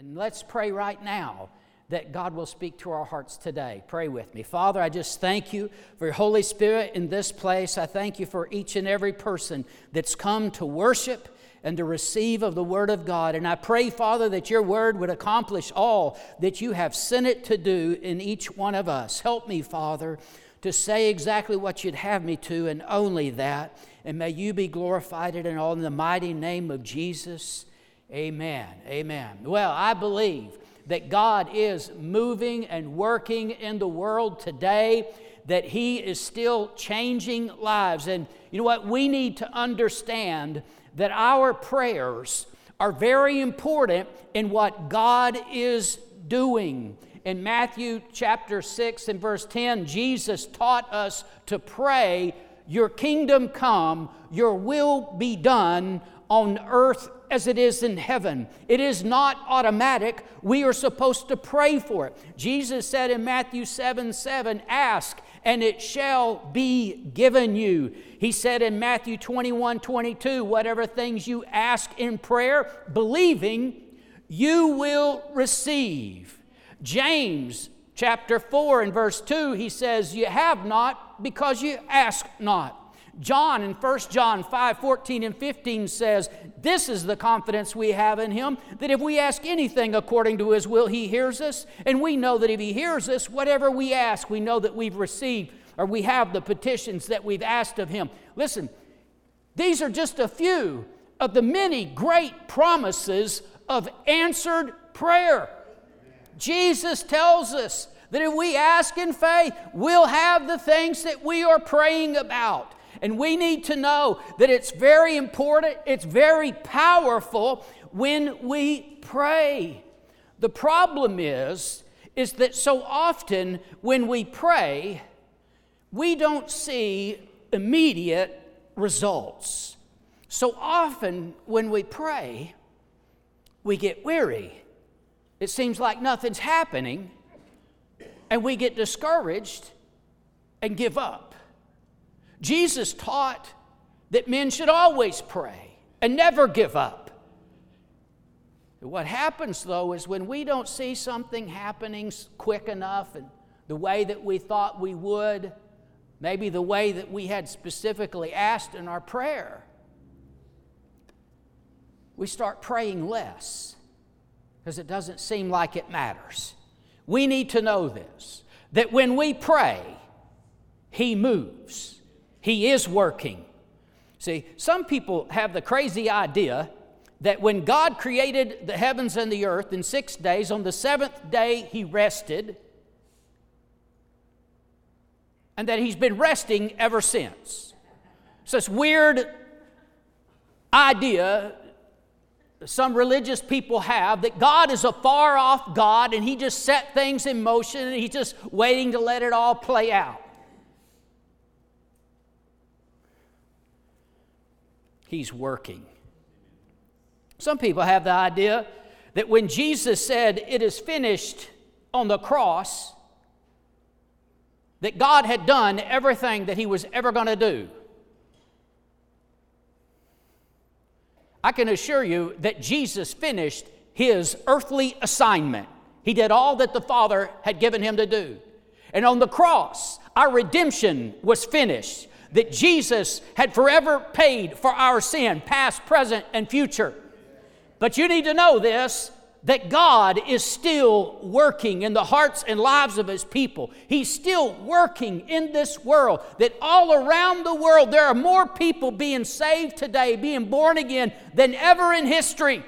And let's pray right now that God will speak to our hearts today. Pray with me. Father, I just thank you for your Holy Spirit in this place. I thank you for each and every person that's come to worship and to receive of the Word of God. And I pray, Father, that your Word would accomplish all that you have sent it to do in each one of us. Help me, Father, to say exactly what you'd have me to, and only that. And may you be glorified in it all in the mighty name of Jesus. Amen. Amen. Well, I believe that God is moving and working in the world today, that He is still changing lives. And you know what? We need to understand that our prayers are very important in what God is doing. In Matthew chapter 6 and verse 10, Jesus taught us to pray, "Your kingdom come, your will be done on earth as it is in heaven." It is not automatic. We are supposed to pray for it. Jesus said in Matthew 7:7, "Ask, and it shall be given you." He said in Matthew 21:22, "Whatever things you ask in prayer, believing, you will receive." James chapter 4 and verse 2, he says, "You have not because you ask not." John in 1 John 5:14 and 15 says, "This is the confidence we have in Him, that if we ask anything according to His will, He hears us. And we know that if He hears us, whatever we ask, we know that we've received, or we have the petitions that we've asked of Him." Listen, these are just a few of the many great promises of answered prayer. Jesus tells us that if we ask in faith, we'll have the things that we are praying about. And we need to know that it's very important, it's very powerful when we pray. The problem is that so often when we pray, we don't see immediate results. So often when we pray, we get weary. It seems like nothing's happening, and we get discouraged and give up. Jesus taught that men should always pray and never give up. What happens, though, is when we don't see something happening quick enough and the way that we thought we would, maybe the way that we had specifically asked in our prayer, we start praying less because it doesn't seem like it matters. We need to know this, that when we pray, He moves. He is working. See, some people have the crazy idea that when God created the heavens and the earth in 6 days, on the seventh day He rested, and that He's been resting ever since. It's this weird idea some religious people have that God is a far-off God and He just set things in motion and He's just waiting to let it all play out. He's working. Some people have the idea that when Jesus said, "It is finished," on the cross, that God had done everything that He was ever going to do. I can assure you that Jesus finished His earthly assignment. He did all that the Father had given Him to do. And on the cross, our redemption was finished. That Jesus had forever paid for our sin, past, present, and future. But you need to know this, that God is still working in the hearts and lives of His people. He's still working in this world, that all around the world there are more people being saved today, being born again, than ever in history.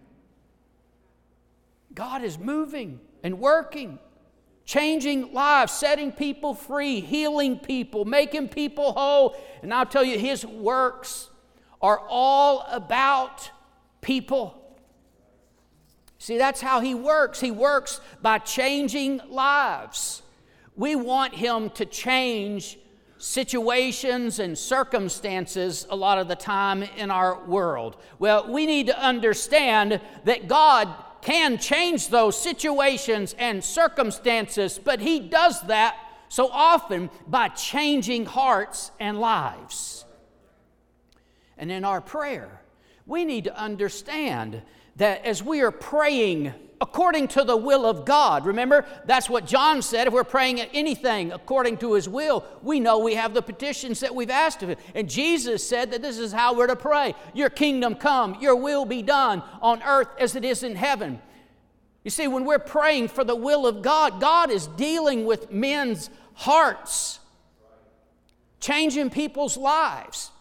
God is moving and working, changing lives, setting people free, healing people, making people whole. And I'll tell you, His works are all about people. See, that's how He works. He works by changing lives. We want Him to change situations and circumstances a lot of the time in our world. Well, we need to understand that God can change those situations and circumstances, but He does that so often by changing hearts and lives. And in our prayer, we need to understand that as we are praying according to the will of God. Remember, that's what John said. If we're praying at anything according to His will, we know we have the petitions that we've asked of Him. And Jesus said that this is how we're to pray. Your kingdom come, your will be done on earth as it is in heaven. You see, when we're praying for the will of God, God is dealing with men's hearts, changing people's lives.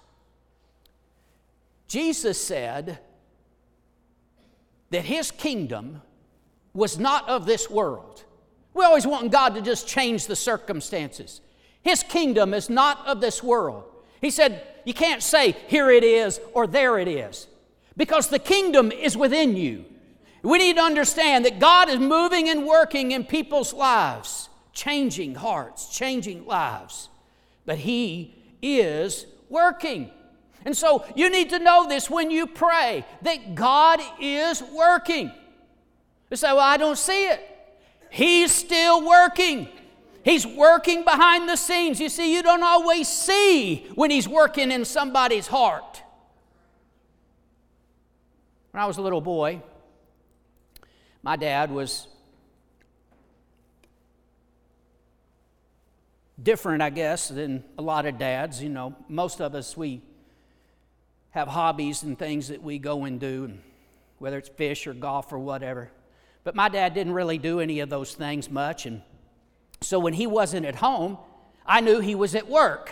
Jesus said that His kingdom was not of this world. We always want God to just change the circumstances. His kingdom is not of this world. He said, you can't say, here it is or there it is, because the kingdom is within you. We need to understand that God is moving and working in people's lives, changing hearts, changing lives. But He is working. And so you need to know this when you pray, that God is working. You say, well, I don't see it. He's still working. He's working behind the scenes. You see, you don't always see when He's working in somebody's heart. When I was a little boy, my dad was different, I guess, than a lot of dads. You know, most of us, we have hobbies and things that we go and do, whether it's fish or golf or whatever. But my dad didn't really do any of those things much, and so when he wasn't at home, I knew he was at work.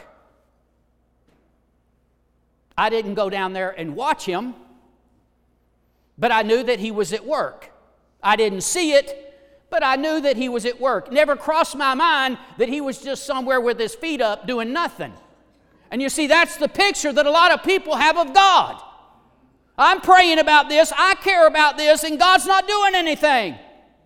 I didn't go down there and watch him, but I knew that he was at work. I didn't see it, but I knew that he was at work. Never crossed my mind that he was just somewhere with his feet up doing nothing. And you see, that's the picture that a lot of people have of God. I'm praying about this, I care about this, and God's not doing anything.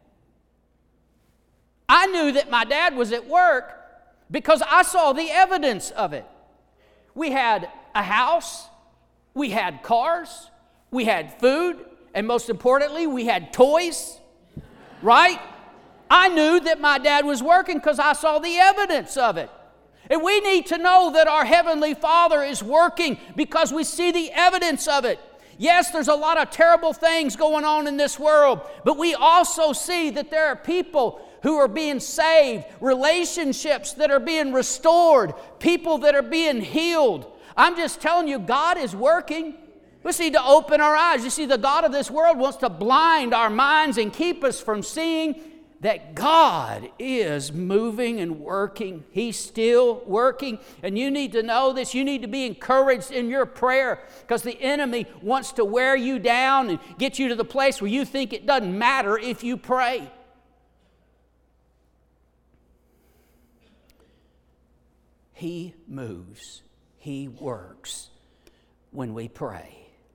I knew that my dad was at work because I saw the evidence of it. We had a house, we had cars, we had food, and most importantly, we had toys, right? I knew that my dad was working because I saw the evidence of it. And we need to know that our Heavenly Father is working because we see the evidence of it. Yes, there's a lot of terrible things going on in this world, but we also see that there are people who are being saved, relationships that are being restored, people that are being healed. I'm just telling you, God is working. We need to open our eyes. You see, the God of this world wants to blind our minds and keep us from seeing that God is moving and working. He's still working. And you need to know this. You need to be encouraged in your prayer, because the enemy wants to wear you down and get you to the place where you think it doesn't matter if you pray. He moves. He works when we pray.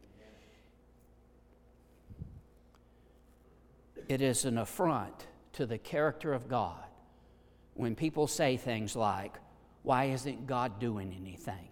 It is an affront to the character of God when people say things like, why isn't God doing anything?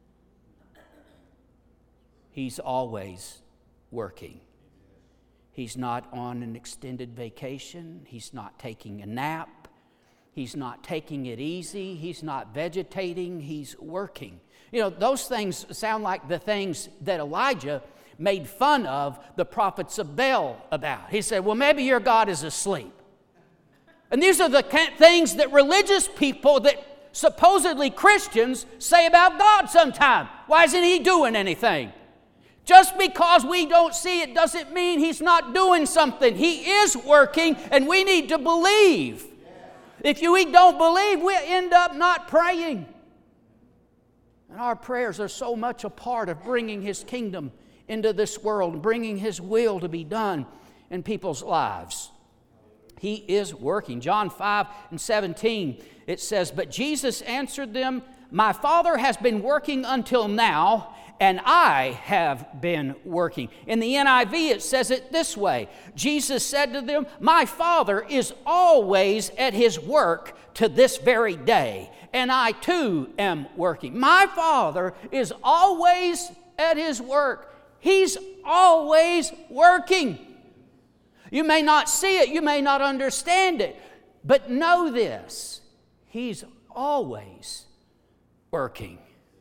He's always working. He's not on an extended vacation. He's not taking a nap. He's not taking it easy. He's not vegetating. He's working. You know, those things sound like the things that Elijah made fun of the prophets of Baal about. He said, well, maybe your God is asleep. And these are the things that religious people, that supposedly Christians, say about God sometimes. Why isn't He doing anything? Just because we don't see it doesn't mean He's not doing something. He is working, and we need to believe. If we don't believe, we end up not praying. And our prayers are so much a part of bringing His kingdom into this world, bringing His will to be done in people's lives. He is working. John 5:17, it says, but Jesus answered them, my Father has been working until now, and I have been working. In the NIV, it says it this way. Jesus said to them, my Father is always at His work to this very day, and I too am working. My Father is always at His work. He's always working. You may not see it, you may not understand it, but know this, He's always working.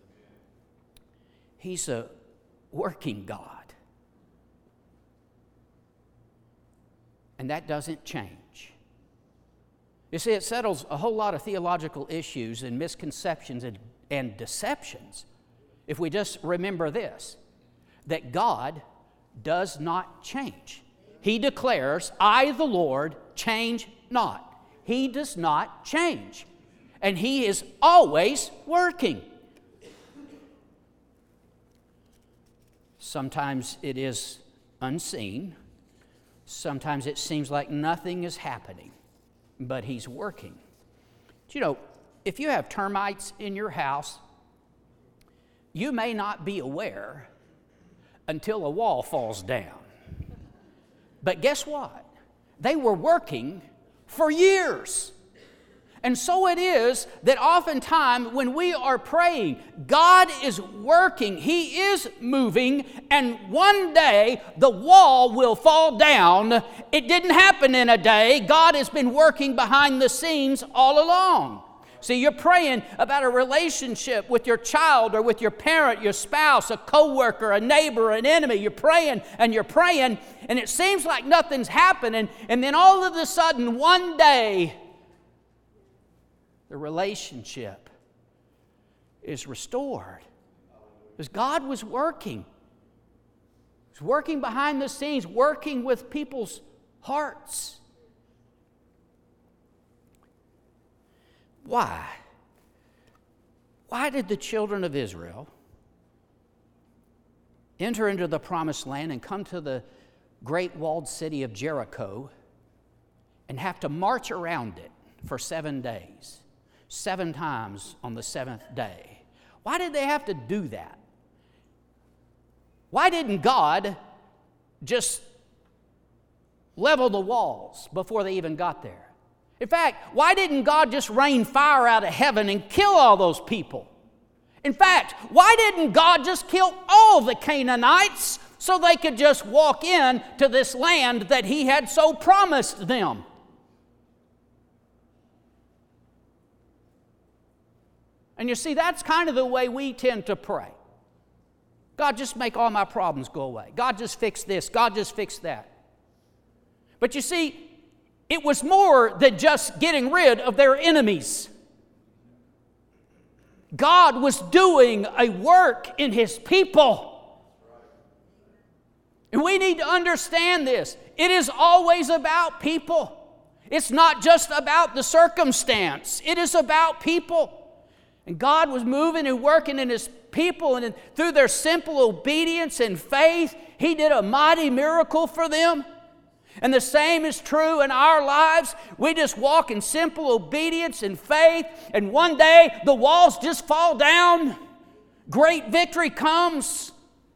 He's a working God. and that doesn't change. You see, it settles a whole lot of theological issues and misconceptions and deceptions if we just remember this, that God does not change. He declares, I, the Lord, change not. He does not change. And He is always working. Sometimes it is unseen. Sometimes it seems like nothing is happening, but He's working. Do you know, if you have termites in your house, you may not be aware until a wall falls down. But guess what? They were working for years. And so it is that oftentimes when we are praying, God is working, He is moving, and one day the wall will fall down. It didn't happen in a day. God has been working behind the scenes all along. See, you're praying about a relationship with your child or with your parent, your spouse, a coworker, a neighbor, an enemy. You're praying, and it seems like nothing's happening, and then all of a sudden, one day, the relationship is restored. Because God was working. He was working behind the scenes, working with people's hearts. Why? Why did the children of Israel enter into the promised land and come to the great walled city of Jericho and have to march around it for 7 days, 7 times on the 7th day? Why did they have to do that? Why didn't God just level the walls before they even got there? In fact, why didn't God just rain fire out of heaven and kill all those people? In fact, why didn't God just kill all the Canaanites so they could just walk in to this land that He had so promised them? And you see, that's kind of the way we tend to pray. God, just make all my problems go away. God, just fix this. God, just fix that. But you see, it was more than just getting rid of their enemies. God was doing a work in His people. And we need to understand this. It is always about people. It's not just about the circumstance. It is about people. And God was moving and working in His people, and through their simple obedience and faith, He did a mighty miracle for them. And the same is true in our lives. We just walk in simple obedience and faith, and one day the walls just fall down. Great victory comes.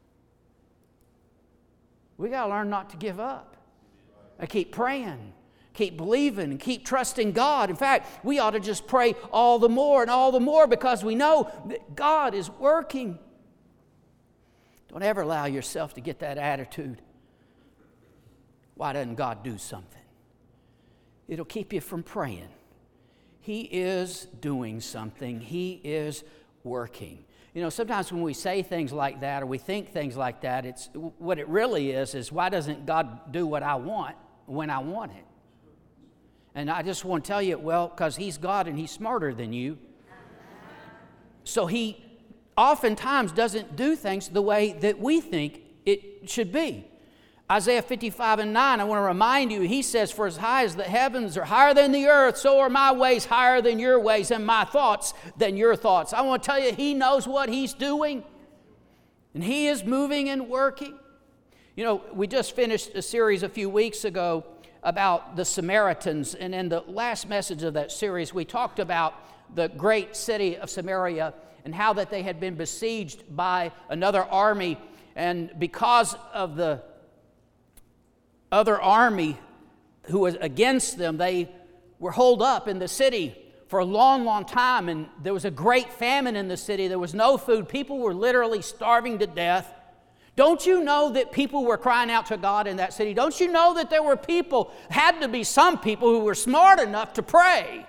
We got to learn not to give up. I keep praying, keep believing, and keep trusting God. In fact, we ought to just pray all the more and all the more because we know that God is working. Don't ever allow yourself to get that attitude. Why doesn't God do something? It'll keep you from praying. He is doing something. He is working. You know, sometimes when we say things like that or we think things like that, it's what it really is why doesn't God do what I want when I want it? And I just want to tell you, well, because He's God and He's smarter than you. So He oftentimes doesn't do things the way that we think it should be. Isaiah 55:9, I want to remind you, He says, for as high as the heavens are higher than the earth, so are my ways higher than your ways, and my thoughts than your thoughts. I want to tell you, He knows what He's doing, and He is moving and working. You know, we just finished a series a few weeks ago about the Samaritans, and in the last message of that series, we talked about the great city of Samaria and how that they had been besieged by another army, and because of the other army who was against them, they were holed up in the city for a long, long time, and there was a great famine in the city. There was no food. People were literally starving to death. Don't you know that people were crying out to God in that city? Don't you know that there were people, had to be some people who were smart enough to pray?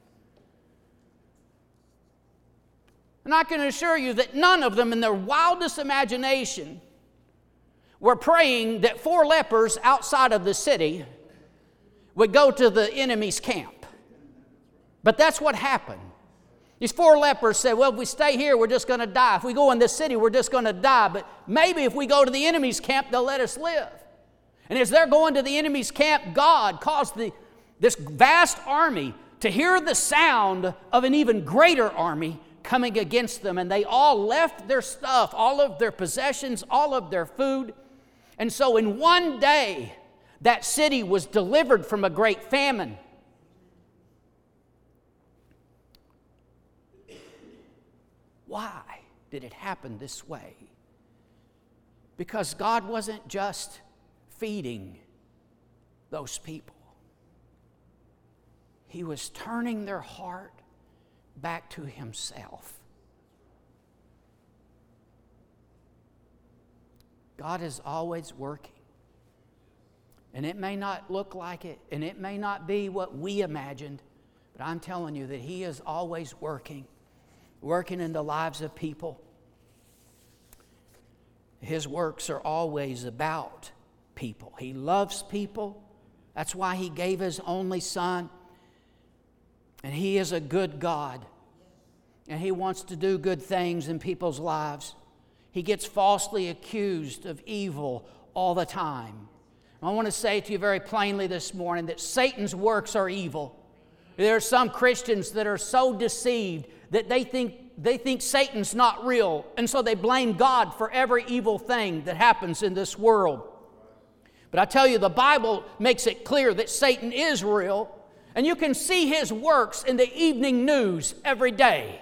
And I can assure you that none of them in their wildest imagination were praying that 4 lepers outside of the city would go to the enemy's camp. But that's what happened. These 4 lepers said, well, if we stay here, we're just going to die. If we go in this city, we're just going to die. But maybe if we go to the enemy's camp, they'll let us live. And as they're going to the enemy's camp, God caused this vast army to hear the sound of an even greater army coming against them. And they all left their stuff, all of their possessions, all of their food. And so in one day, that city was delivered from a great famine. Why did it happen this way? Because God wasn't just feeding those people. He was turning their heart back to Himself. God is always working. And it may not look like it, and it may not be what we imagined, but I'm telling you that He is always working in the lives of people. His works are always about people. He loves people. That's why He gave His only Son. And He is a good God. And He wants to do good things in people's lives. He gets falsely accused of evil all the time. I want to say to you very plainly this morning that Satan's works are evil. There are some Christians that are so deceived that they think Satan's not real, and so they blame God for every evil thing that happens in this world. But I tell you, the Bible makes it clear that Satan is real, and you can see his works in the evening news every day.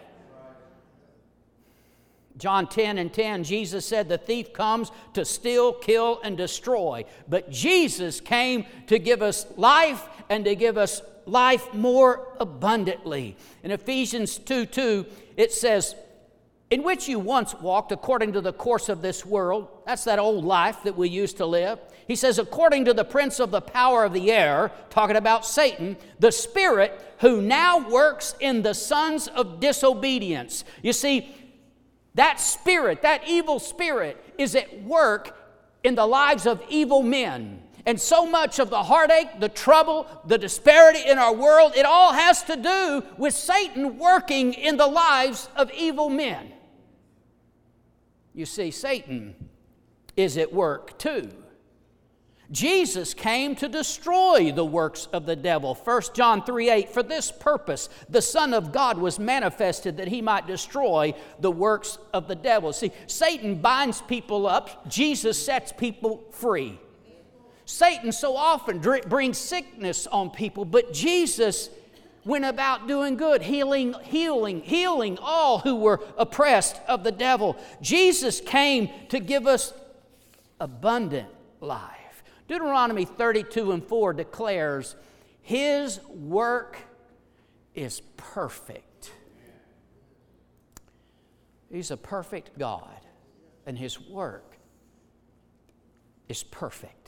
John 10:10, Jesus said, the thief comes to steal, kill, and destroy. But Jesus came to give us life and to give us life more abundantly. In Ephesians 2:2, it says, in which you once walked according to the course of this world. That's that old life that we used to live. He says, according to the prince of the power of the air, talking about Satan, the spirit who now works in the sons of disobedience. You see, that spirit, that evil spirit, is at work in the lives of evil men. And so much of the heartache, the trouble, the disparity in our world, it all has to do with Satan working in the lives of evil men. You see, Satan is at work too. Jesus came to destroy the works of the devil. 1 John 3:8, for this purpose the Son of God was manifested that He might destroy the works of the devil. See, Satan binds people up. Jesus sets people free. Satan so often brings sickness on people, but Jesus went about doing good, healing all who were oppressed of the devil. Jesus came to give us abundant life. Deuteronomy 32:4 declares, His work is perfect. He's a perfect God, and His work is perfect.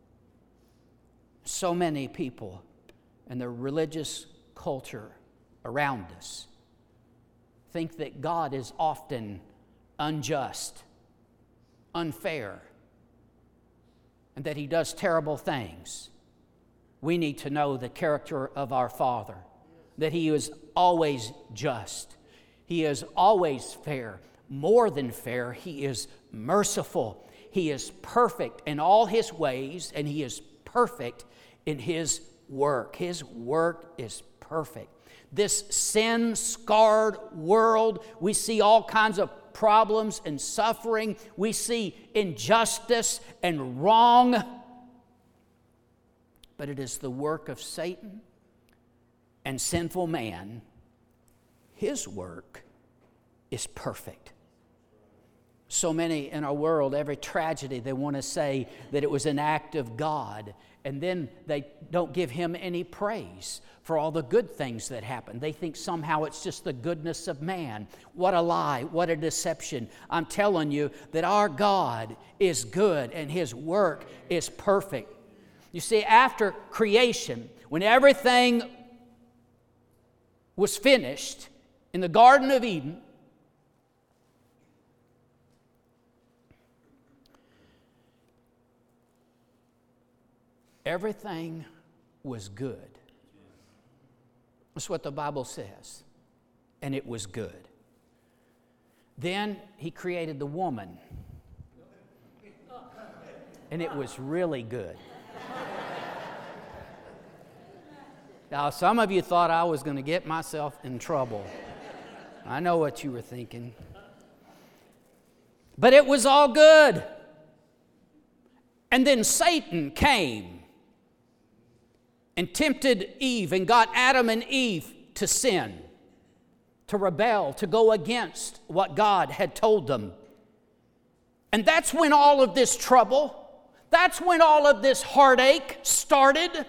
So many people in the religious culture around us think that God is often unjust, unfair, and that He does terrible things. We need to know the character of our Father, that He is always just. He is always fair, more than fair. He is merciful. He is perfect in all His ways, and He is perfect in His work. His work is perfect. This sin-scarred world, we see all kinds of problems and suffering. We see injustice and wrong. But it is the work of Satan and sinful man. His work is perfect. So many in our world, every tragedy, they want to say that it was an act of God, and then they don't give Him any praise for all the good things that happen. They think somehow it's just the goodness of man. What a lie, what a deception. I'm telling you that our God is good and His work is perfect. You see, after creation, when everything was finished in the Garden of Eden, everything was good. That's what the Bible says. And it was good. Then he created the woman. And it was really good. Now, some of you thought I was going to get myself in trouble. I know what you were thinking. But it was all good. And then Satan came and tempted Eve and got Adam and Eve to sin, to rebel, to go against what God had told them. And that's when all of this trouble, that's when all of this heartache started.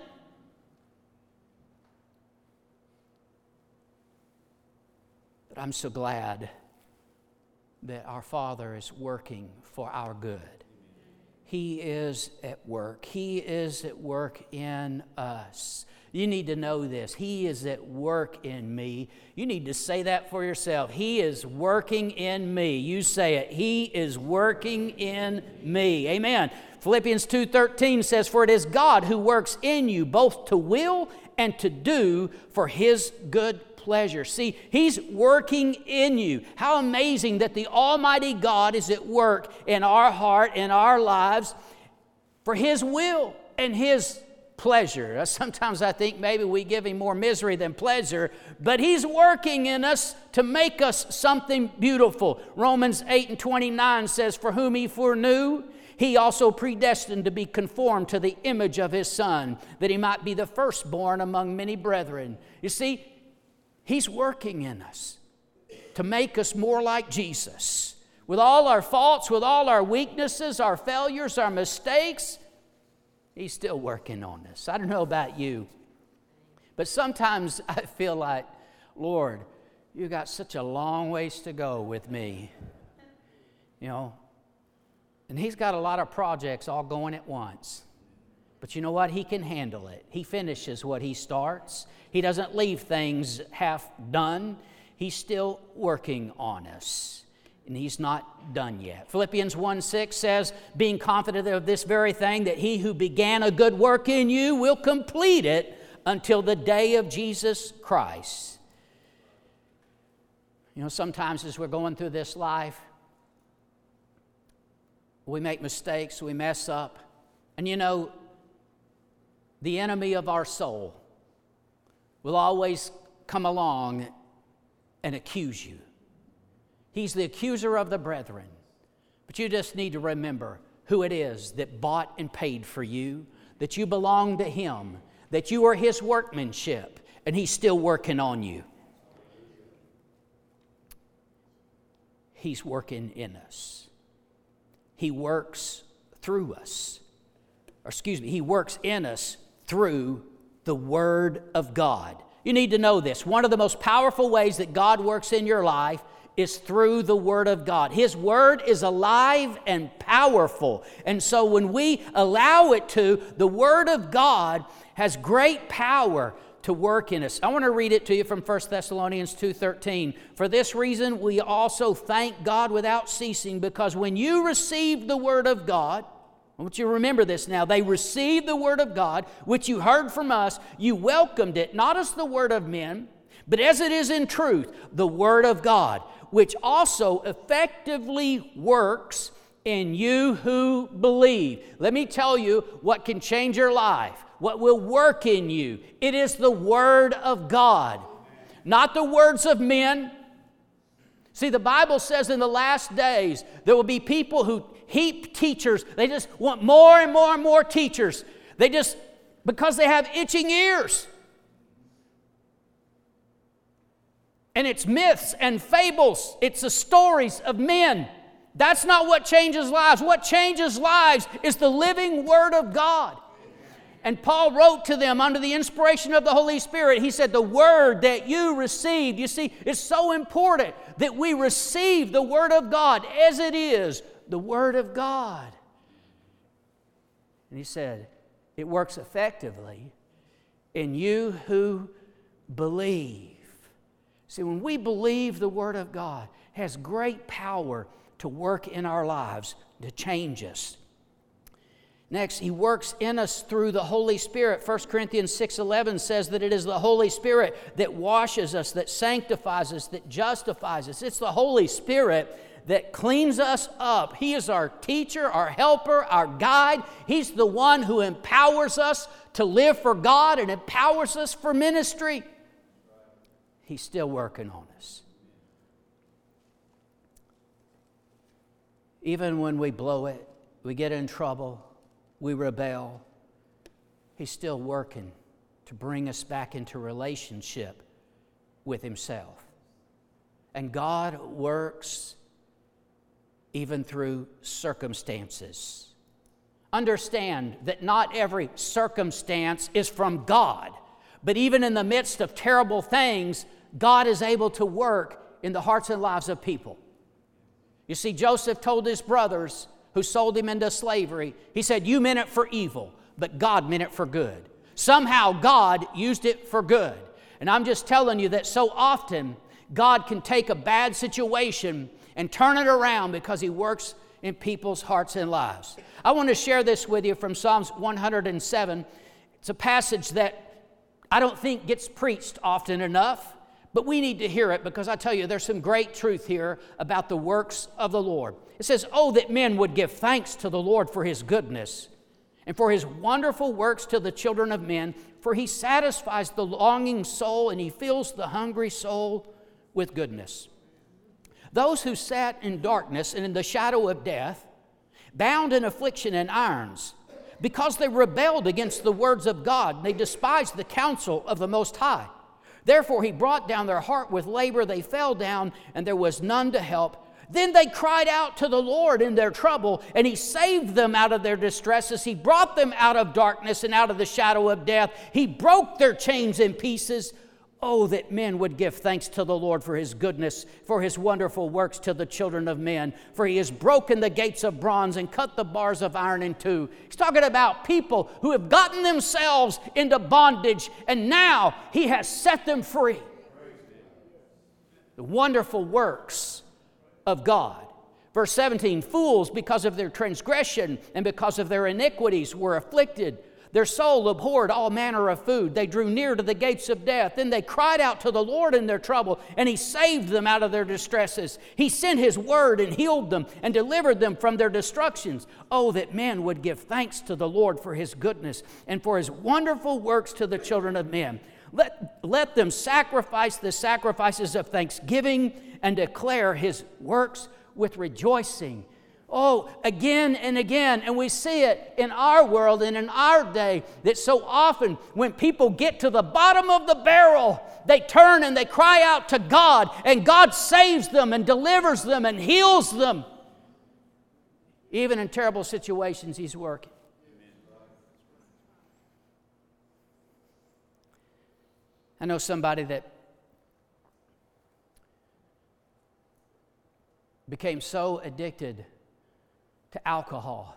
But I'm so glad that our Father is working for our good. He is at work. He is at work in us. You need to know this. He is at work in me. You need to say that for yourself. He is working in me. You say it. He is working in me. Amen. Philippians 2:13 says, "For it is God who works in you both to will and to do for His good pleasure." See, He's working in you. How amazing that the Almighty God is at work in our heart, in our lives, for His will and His pleasure. Sometimes I think maybe we give Him more misery than pleasure, but He's working in us to make us something beautiful. Romans 8:29 says, "For whom He foreknew, He also predestined to be conformed to the image of His Son, that He might be the firstborn among many brethren." You see, He's working in us to make us more like Jesus. With all our faults, with all our weaknesses, our failures, our mistakes, He's still working on us. I don't know about you, but sometimes I feel like, Lord, you got such a long ways to go with me. You know, and He's got a lot of projects all going at once. But you know what? He can handle it. He finishes what He starts. He doesn't leave things half done. He's still working on us. And He's not done yet. Philippians 1:6 says, "Being confident of this very thing, that He who began a good work in you will complete it until the day of Jesus Christ." You know, sometimes as we're going through this life, we make mistakes, we mess up. And you know, the enemy of our soul will always come along and accuse you. He's the accuser of the brethren. But you just need to remember who it is that bought and paid for you, that you belong to Him, that you are His workmanship, and He's still working on you. He's working in us. He works through us. He works in us through the Word of God. You need to know this. One of the most powerful ways that God works in your life is through the Word of God. His Word is alive and powerful. And so when we allow it to, the Word of God has great power to work in us. I want to read it to you from 1 Thessalonians 2:13. "For this reason we also thank God without ceasing, because when you received the Word of God," I want you to remember this now. They received the Word of God, which you heard from us. You welcomed it, not as the word of men, but as it is in truth, the Word of God, which also effectively works in you who believe. Let me tell you what can change your life, what will work in you. It is the Word of God, not the words of men. See, the Bible says in the last days there will be people who heap teachers. They just want more and more and more teachers. Because they have itching ears. And it's myths and fables. It's the stories of men. That's not what changes lives. What changes lives is the living Word of God. And Paul wrote to them under the inspiration of the Holy Spirit. He said, the Word that you received. You see, it's so important that we receive the Word of God as it is, the Word of God. And he said, it works effectively in you who believe. See, when we believe the Word of God, it has great power to work in our lives, to change us. Next, He works in us through the Holy Spirit. 1 Corinthians 6:11 says that it is the Holy Spirit that washes us, that sanctifies us, that justifies us. It's the Holy Spirit that cleans us up. He is our teacher, our helper, our guide. He's the one who empowers us to live for God and empowers us for ministry. He's still working on us. Even when we blow it, we get in trouble, we rebel, He's still working to bring us back into relationship with Himself. And God works even through circumstances. Understand that not every circumstance is from God, but even in the midst of terrible things, God is able to work in the hearts and lives of people. You see, Joseph told his brothers who sold him into slavery, he said, "You meant it for evil, but God meant it for good." Somehow God used it for good. And I'm just telling you that so often God can take a bad situation and turn it around because He works in people's hearts and lives. I want to share this with you from Psalms 107. It's a passage that I don't think gets preached often enough, but we need to hear it because I tell you, there's some great truth here about the works of the Lord. It says, "Oh, that men would give thanks to the Lord for His goodness and for His wonderful works to the children of men, for He satisfies the longing soul and He fills the hungry soul with goodness. Those who sat in darkness and in the shadow of death, bound in affliction and irons, because they rebelled against the words of God, they despised the counsel of the Most High. Therefore He brought down their heart with labor, they fell down, and there was none to help. Then they cried out to the Lord in their trouble, and He saved them out of their distresses. He brought them out of darkness and out of the shadow of death. He broke their chains in pieces. Oh, that men would give thanks to the Lord for His goodness, for His wonderful works to the children of men. For He has broken the gates of bronze and cut the bars of iron in two." He's talking about people who have gotten themselves into bondage, and now He has set them free. The wonderful works of God. Verse 17, "Fools, because of their transgression and because of their iniquities, were afflicted. Their soul abhorred all manner of food. They drew near to the gates of death. Then they cried out to the Lord in their trouble, and He saved them out of their distresses. He sent His word and healed them and delivered them from their destructions. Oh, that men would give thanks to the Lord for His goodness and for His wonderful works to the children of men. Let them sacrifice the sacrifices of thanksgiving and declare His works with rejoicing." Oh, again and again, and we see it in our world and in our day that so often when people get to the bottom of the barrel, they turn and they cry out to God, and God saves them and delivers them and heals them. Even in terrible situations, He's working. I know somebody that became so addicted to alcohol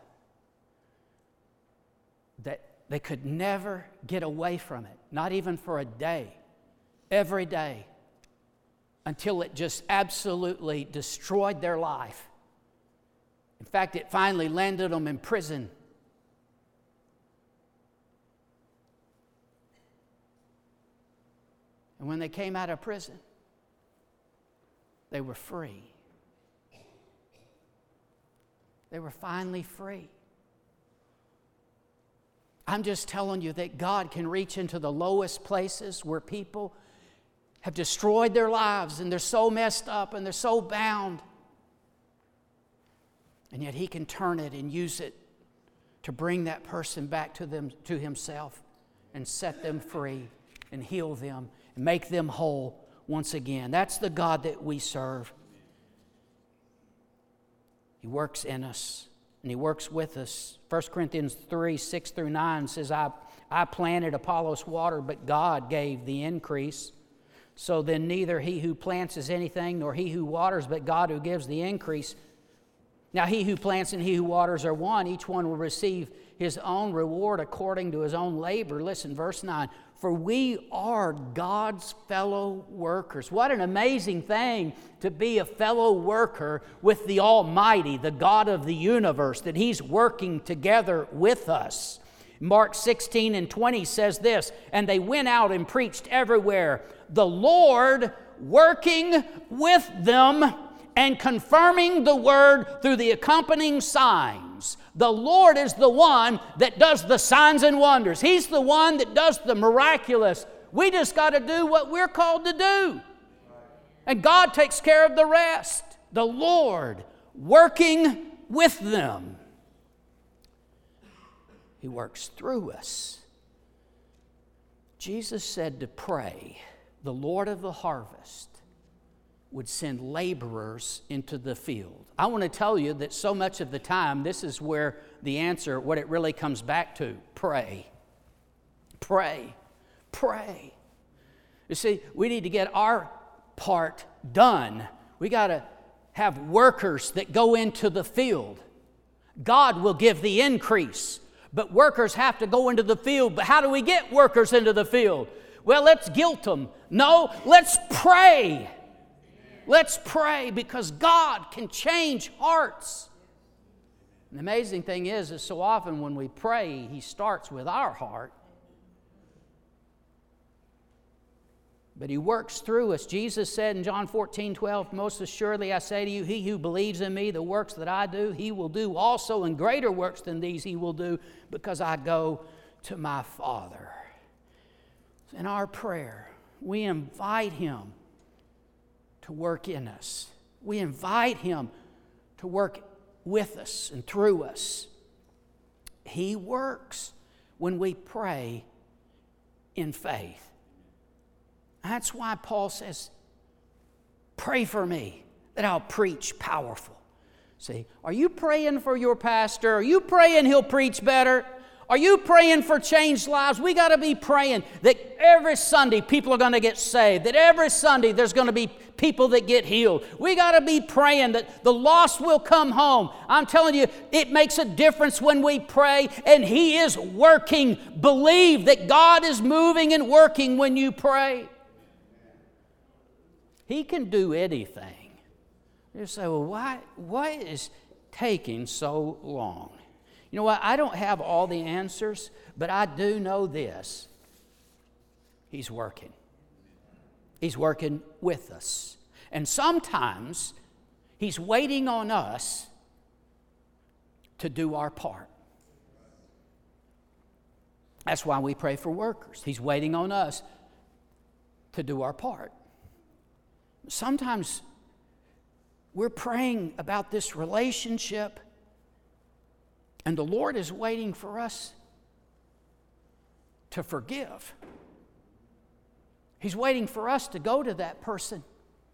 that they could never get away from it, not even for a day, every day, until it just absolutely destroyed their life. In fact, it finally landed them in prison. And when they came out of prison, they were free. They were finally free. I'm just telling you that God can reach into the lowest places where people have destroyed their lives and they're so messed up and they're so bound. And yet He can turn it and use it to bring that person back to Himself and set them free and heal them and make them whole once again. That's the God that we serve. He works in us, and He works with us. 1 Corinthians 3, 6 through 9 says, I planted, Apollos watered, but God gave the increase. So then neither he who plants is anything, nor he who waters, but God who gives the increase. Now he who plants and he who waters are one. Each one will receive his own reward according to his own labor. Listen, verse 9. For we are God's fellow workers. What an amazing thing to be a fellow worker with the Almighty, the God of the universe, that He's working together with us. Mark 16 and 20 says this, and they went out and preached everywhere, the Lord working with them and confirming the word through the accompanying signs. The Lord is the one that does the signs and wonders. He's the one that does the miraculous. We just got to do what we're called to do. And God takes care of the rest. The Lord working with them. He works through us. Jesus said to pray, the Lord of the harvest would send laborers into the field. I want to tell you that so much of the time, this is where the answer, what it really comes back to, pray. Pray. Pray. You see, we need to get our part done. We got to have workers that go into the field. God will give the increase, but workers have to go into the field. But how do we get workers into the field? Well, let's guilt them. No, let's pray. Let's pray because God can change hearts. And the amazing thing is so often when we pray, He starts with our heart. But He works through us. Jesus said in John 14:12, most assuredly I say to you, he who believes in me, the works that I do, he will do also, and greater works than these he will do, because I go to my Father. In our prayer, we invite Him to work in us. We invite Him to work with us and through us. He works when we pray in faith. That's why Paul says, pray for me that I'll preach powerful. See, are you praying for your pastor? Are you praying he'll preach better? Are you praying for changed lives? We got to be praying that every Sunday people are going to get saved, that every Sunday there's going to be people that get healed. We got to be praying that the lost will come home. I'm telling you, it makes a difference when we pray, and He is working. Believe that God is moving and working when you pray. He can do anything. You say, well, why is taking so long? You know what? I don't have all the answers, but I do know this. He's working. He's working with us. And sometimes He's waiting on us to do our part. That's why we pray for workers. He's waiting on us to do our part. Sometimes we're praying about this relationship, and the Lord is waiting for us to forgive. He's waiting for us to go to that person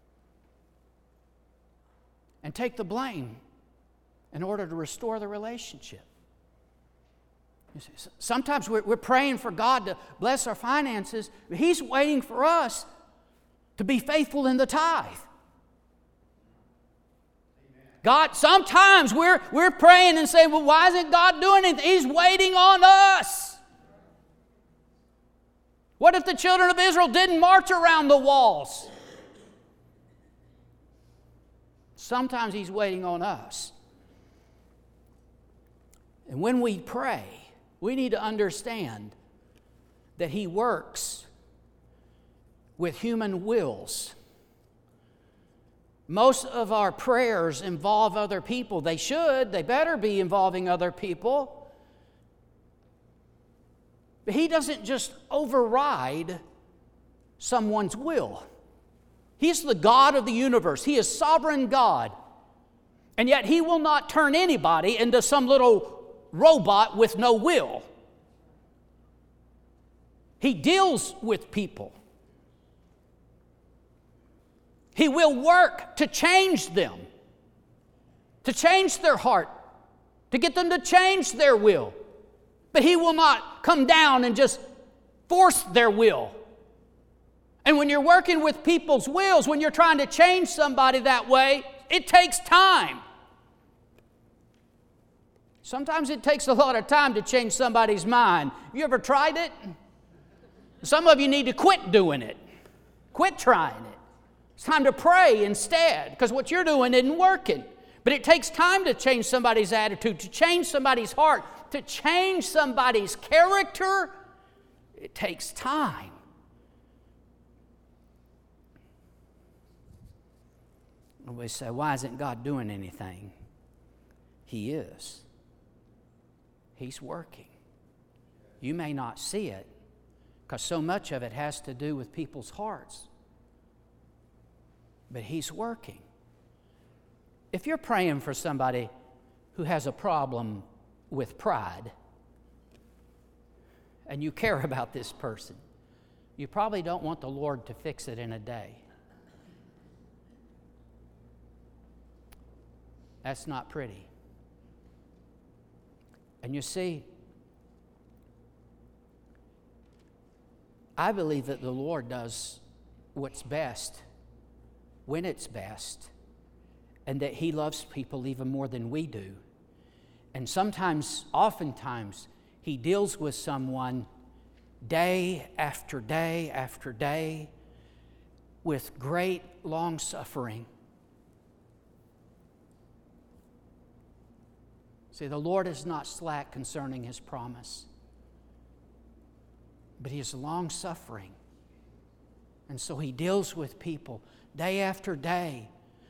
and take the blame in order to restore the relationship. You see, sometimes we're praying for God to bless our finances, but He's waiting for us to be faithful in the tithe. God, sometimes we're praying and saying, well, why isn't God doing anything? He's waiting on us. What if the children of Israel didn't march around the walls? Sometimes He's waiting on us. And when we pray, we need to understand that He works with human wills. Most of our prayers involve other people. They better be involving other people. But He doesn't just override someone's will. He's the God of the universe. He is sovereign God. And yet He will not turn anybody into some little robot with no will. He deals with people. He will work to change them, to change their heart, to get them to change their will. But He will not come down and just force their will. And when you're working with people's wills, when you're trying to change somebody that way, it takes time. Sometimes it takes a lot of time to change somebody's mind. You ever tried it? Some of you need to quit doing it. Quit trying it. It's time to pray instead, because what you're doing isn't working. But it takes time to change somebody's attitude, to change somebody's heart, to change somebody's character. It takes time. And we say, why isn't God doing anything? He is. He's working. You may not see it, because so much of it has to do with people's hearts. But He's working. If you're praying for somebody who has a problem with pride, and you care about this person, you probably don't want the Lord to fix it in a day. That's not pretty. And you see, I believe that the Lord does what's best when it's best, and that He loves people even more than we do. And sometimes, oftentimes, He deals with someone day after day after day with great long suffering. See, the Lord is not slack concerning His promise, but He is long-suffering. And so He deals with people day after day,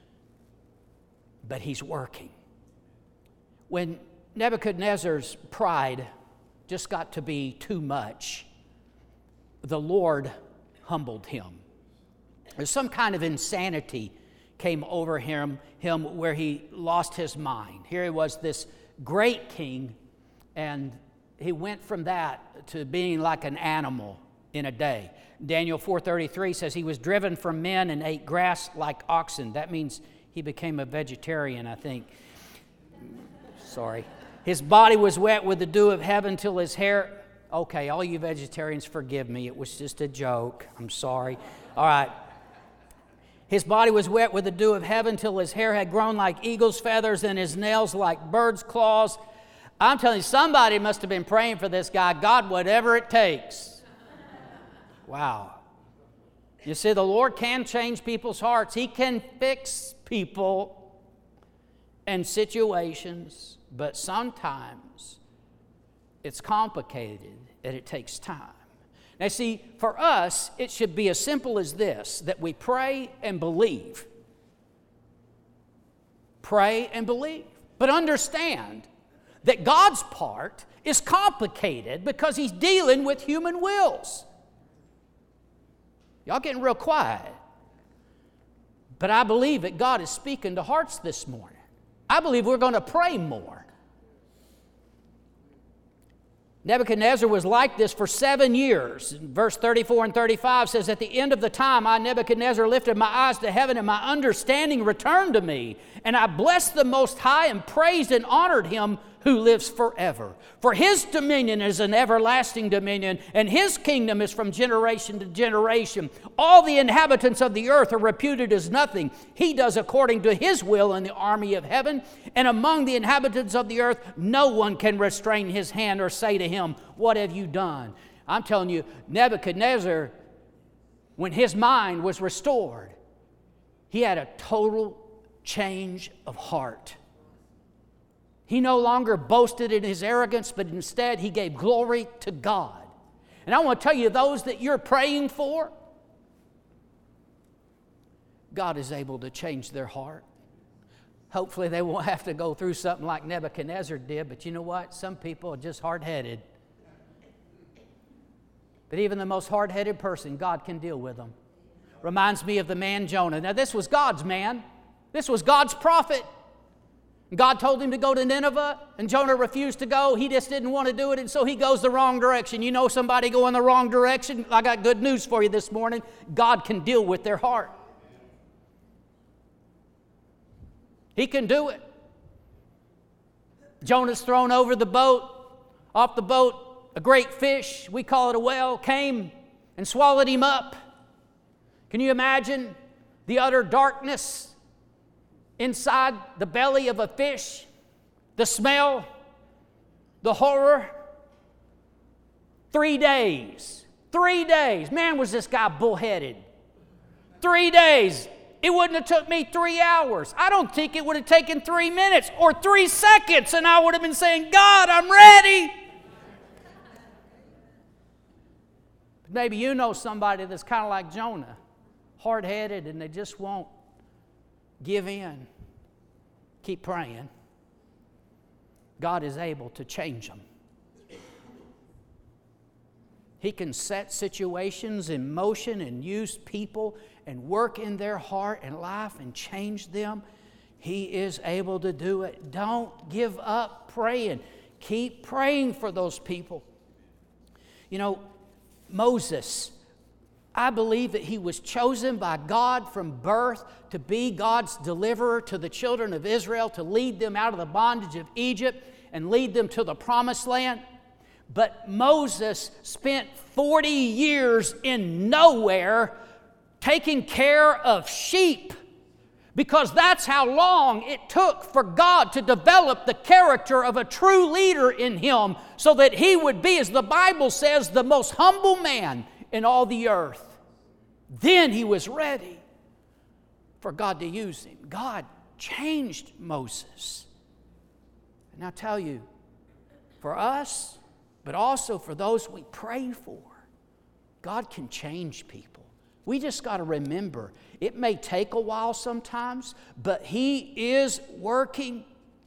but He's working. When Nebuchadnezzar's pride just got to be too much, the Lord humbled him. There's some kind of insanity came over him where he lost his mind. Here he was, this great king, and he went from that to being like an animal in a day. Daniel 4:33 says he was driven from men and ate grass like oxen. That means he became a vegetarian, I think. Sorry. His body was wet with the dew of heaven till his hair... Okay, all you vegetarians, forgive me. It was just a joke. I'm sorry. All right. His body was wet with the dew of heaven till his hair had grown like eagle's feathers and his nails like bird's claws. I'm telling you, somebody must have been praying for this guy. God, whatever it takes. Wow. You see, the Lord can change people's hearts. He can fix people and situations, but sometimes it's complicated and it takes time. Now see, for us, it should be as simple as this, that we pray and believe. Pray and believe. But understand that God's part is complicated because He's dealing with human wills. Y'all getting real quiet. But I believe that God is speaking to hearts this morning. I believe we're going to pray more. Nebuchadnezzar was like this for 7 years. Verse 34 and 35 says, at the end of the time, I, Nebuchadnezzar, lifted my eyes to heaven, and my understanding returned to me. And I blessed the Most High and praised and honored Him who lives forever. For His dominion is an everlasting dominion, and His kingdom is from generation to generation. All the inhabitants of the earth are reputed as nothing. He does according to His will in the army of heaven, and among the inhabitants of the earth, no one can restrain His hand or say to Him, what have you done? I'm telling you, Nebuchadnezzar, when his mind was restored, he had a total change of heart. He no longer boasted in his arrogance, but instead he gave glory to God. And I want to tell you, those that you're praying for, God is able to change their heart. Hopefully they won't have to go through something like Nebuchadnezzar did, but you know what? Some people are just hard-headed. But even the most hard-headed person, God can deal with them. Reminds me of the man Jonah. Now this was God's man. This was God's prophet. God told him to go to Nineveh, and Jonah refused to go. He just didn't want to do it, and so he goes the wrong direction. You know somebody going the wrong direction? I got good news for you this morning. God can deal with their heart. He can do it. Jonah's thrown over the boat. Off the boat, a great fish, we call it a whale, came and swallowed him up. Can you imagine the utter darkness inside the belly of a fish? The smell, The horror? 3 days. 3 days. Man, was this guy bullheaded. 3 days. It wouldn't have took me 3 hours. I don't think it would have taken 3 minutes or 3 seconds, and I would have been saying, God, I'm ready. Maybe you know somebody that's kind of like Jonah, hard-headed, and they just won't give in. Keep praying. God is able to change them. He can set situations in motion and use people and work in their heart and life and change them. He is able to do it. Don't give up praying. Keep praying for those people. You know, Moses, I believe that he was chosen by God from birth to be God's deliverer to the children of Israel, to lead them out of the bondage of Egypt and lead them to the promised land. But Moses spent 40 years in nowhere taking care of sheep, because that's how long it took for God to develop the character of a true leader in him, so that he would be, as the Bible says, the most humble man in all the earth. Then he was ready for God to use him. God changed Moses. And I'll tell you, for us, but also for those we pray for, God can change people. We just got to remember, it may take a while sometimes, but He is working.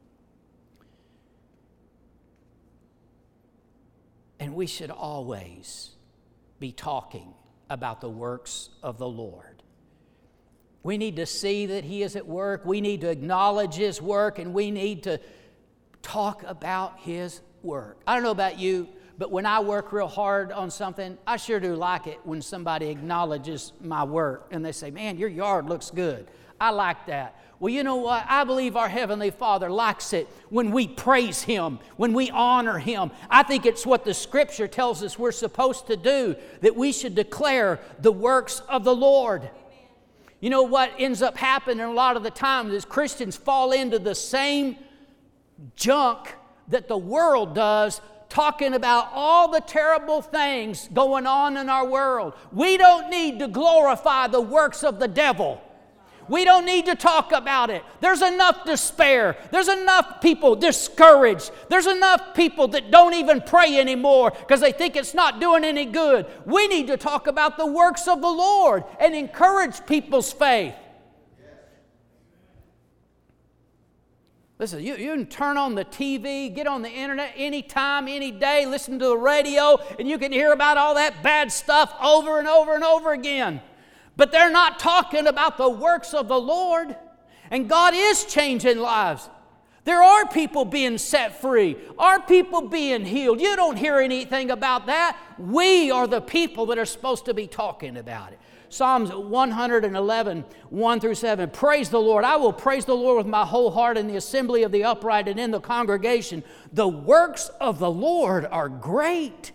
And we should always be talking about the works of the Lord. We need to see that He is at work. We need to acknowledge His work, and we need to talk about His work. I don't know about you, but when I work real hard on something, I sure do like it when somebody acknowledges my work and they say, man, your yard looks good. I like that. Well, you know what? I believe our Heavenly Father likes it when we praise Him, when we honor Him. I think it's what the Scripture tells us we're supposed to do, that we should declare the works of the Lord. You know what ends up happening a lot of the times is Christians fall into the same junk that the world does, talking about all the terrible things going on in our world. We don't need to glorify the works of the devil. We don't need to talk about it. There's enough despair. There's enough people discouraged. There's enough people that don't even pray anymore because they think it's not doing any good. We need to talk about the works of the Lord and encourage people's faith. Listen, you can turn on the TV, get on the internet anytime, any day, listen to the radio, and you can hear about all that bad stuff over and over and over again. But they're not talking about the works of the Lord. And God is changing lives. There are people being set free. Are people being healed? You don't hear anything about that. We are the people that are supposed to be talking about it. Psalms 111, 1 through 7. Praise the Lord. I will praise the Lord with my whole heart in the assembly of the upright and in the congregation. The works of the Lord are great,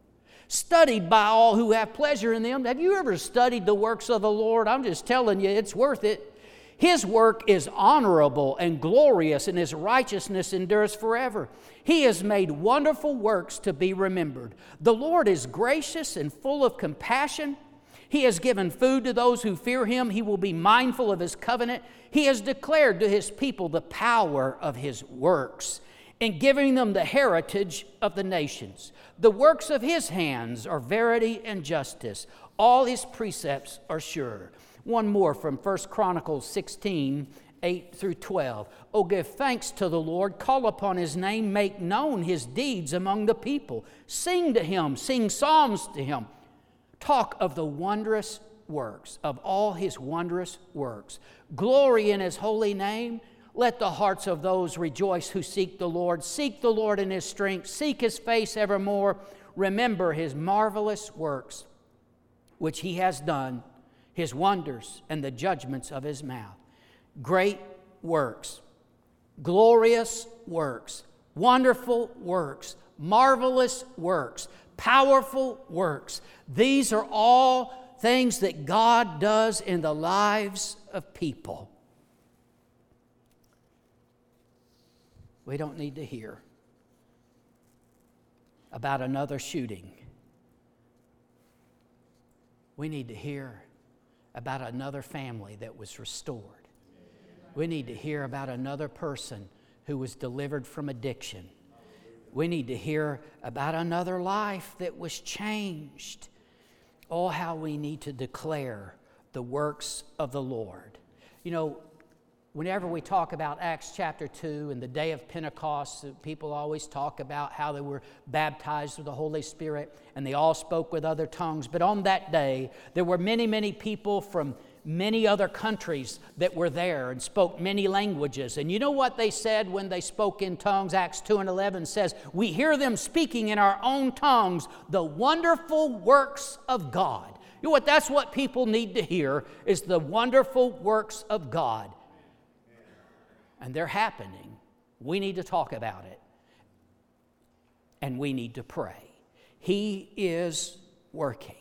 studied by all who have pleasure in them. Have you ever studied the works of the Lord? I'm just telling you, it's worth it. His work is honorable and glorious, and His righteousness endures forever. He has made wonderful works to be remembered. The Lord is gracious and full of compassion. He has given food to those who fear Him. He will be mindful of His covenant. He has declared to His people the power of His works, in giving them the heritage of the nations. The works of His hands are verity and justice. All His precepts are sure. One more from 1 Chronicles 16, 8 through 12. Oh, give thanks to the Lord. Call upon His name. Make known His deeds among the people. Sing to Him. Sing psalms to Him. Talk of the wondrous works, of all His wondrous works. Glory in His holy name. Let the hearts of those rejoice who seek the Lord. Seek the Lord in His strength. Seek His face evermore. Remember His marvelous works, which He has done, His wonders and the judgments of His mouth. Great works, glorious works, wonderful works, marvelous works, powerful works. These are all things that God does in the lives of people. We don't need to hear. about another shooting. We need to hear about another family that was restored. We need to hear about another person who was delivered from addiction. We need to hear about another life that was changed. Oh, how we need to declare the works of the Lord. You know, whenever we talk about Acts chapter 2 and the day of Pentecost, people always talk about how they were baptized with the Holy Spirit and they all spoke with other tongues. But on that day, there were many, many people from many other countries that were there and spoke many languages. And you know what they said when they spoke in tongues? Acts 2:11 says, we hear them speaking in our own tongues the wonderful works of God. You know what? That's what people need to hear, is the wonderful works of God. And they're happening. We need to talk about it. And we need to pray. He is working.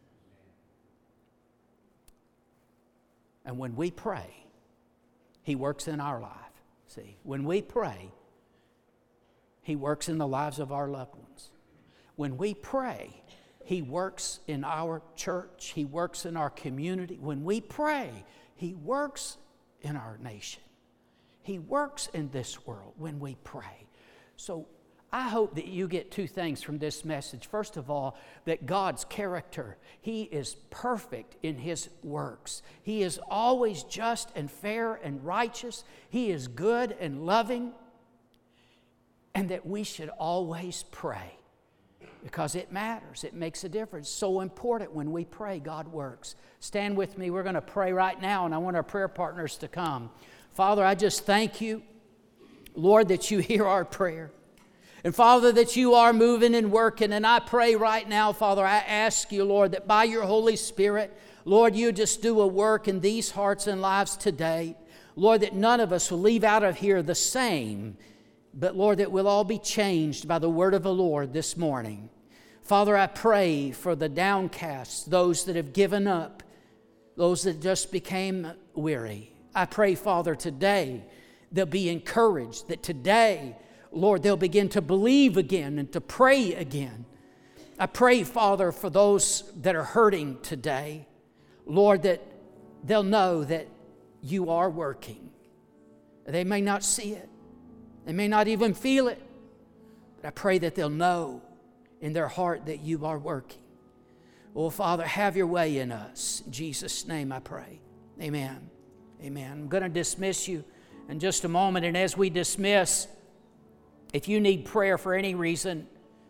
And when we pray, He works in our life. See, when we pray, He works in the lives of our loved ones. When we pray, He works in our church. He works in our community. When we pray, He works in our nation. He works in this world when we pray. So I hope that you get two things from this message. First of all, that God's character, He is perfect in His works. He is always just and fair and righteous. He is good and loving. And that we should always pray because it matters. It makes a difference. So important when we pray, God works. Stand with me. We're going to pray right now, and I want our prayer partners to come. Father, I just thank You, Lord, that You hear our prayer. And Father, that You are moving and working. And I pray right now, Father, I ask You, Lord, that by Your Holy Spirit, Lord, You just do a work in these hearts and lives today. Lord, that none of us will leave out of here the same, but Lord, that we'll all be changed by the word of the Lord this morning. Father, I pray for the downcast, those that have given up, those that just became weary. I pray, Father, today they'll be encouraged, that today, Lord, they'll begin to believe again and to pray again. I pray, Father, for those that are hurting today, Lord, that they'll know that You are working. They may not see it. They may not even feel it. But I pray that they'll know in their heart that You are working. Oh, Father, have Your way in us. In Jesus' name I pray. Amen. Amen. I'm going to dismiss you in just a moment. And as we dismiss, if you need prayer for any reason,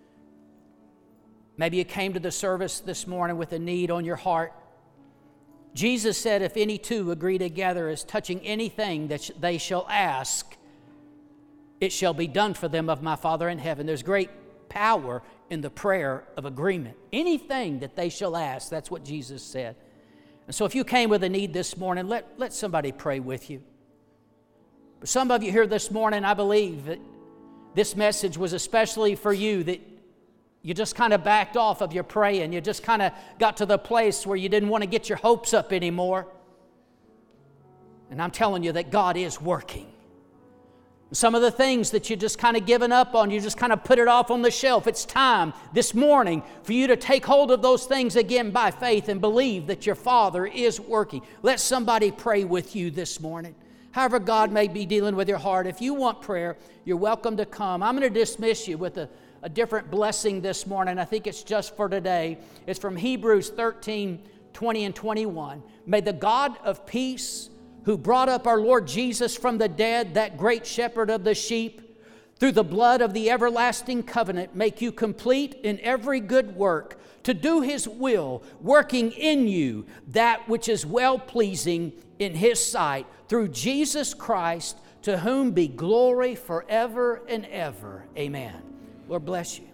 maybe you came to the service this morning with a need on your heart. Jesus said, if any two agree together as touching anything that they shall ask, it shall be done for them of my Father in heaven. There's great power in the prayer of agreement. Anything that they shall ask, that's what Jesus said. And so if you came with a need this morning, let somebody pray with you. For some of you here this morning, I believe that this message was especially for you, that you just kind of backed off of your praying. You just kind of got to the place where you didn't want to get your hopes up anymore. And I'm telling you that God is working. Some of the things that you just kind of given up on, you just kind of put it off on the shelf. It's time this morning for you to take hold of those things again by faith and believe that your Father is working. Let somebody pray with you this morning. However God may be dealing with your heart, if you want prayer, you're welcome to come. I'm going to dismiss you with a different blessing this morning. I think it's just for today. It's from Hebrews 13, 20 and 21. May the God of peace, who brought up our Lord Jesus from the dead, that great shepherd of the sheep, through the blood of the everlasting covenant, make you complete in every good work, to do His will, working in you that which is well-pleasing in His sight, through Jesus Christ, to whom be glory forever and ever. Amen. Lord bless you.